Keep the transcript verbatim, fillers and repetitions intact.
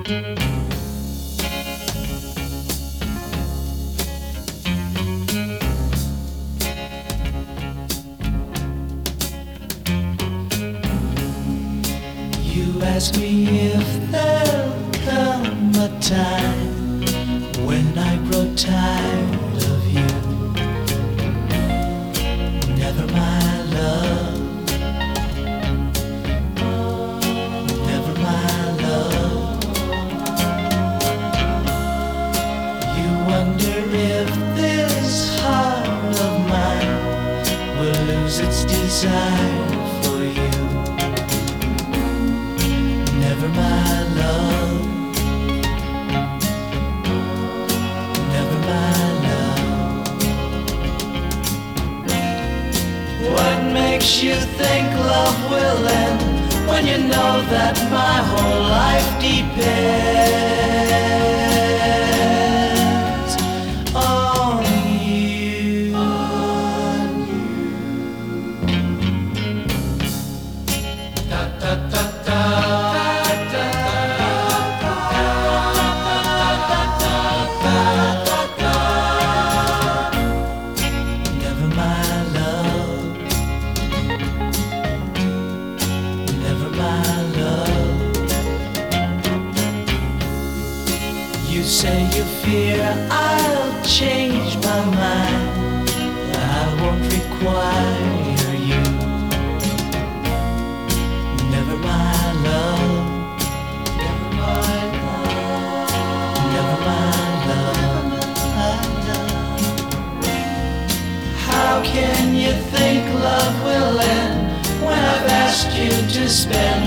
You ask me if there'll come a time when I grow tired of you. Never, my love. Never, my love. You wonder if this heart of mine will lose its desire for you. Never, my love. Never, my love. What makes you think love will end when you know that my whole life depends on you? On you. Da, da, da, da. You say you fear I'll change my mind, I won't require you. Never, my love. Never, my love. Never, my love. How can you think love will end when I've asked you to spend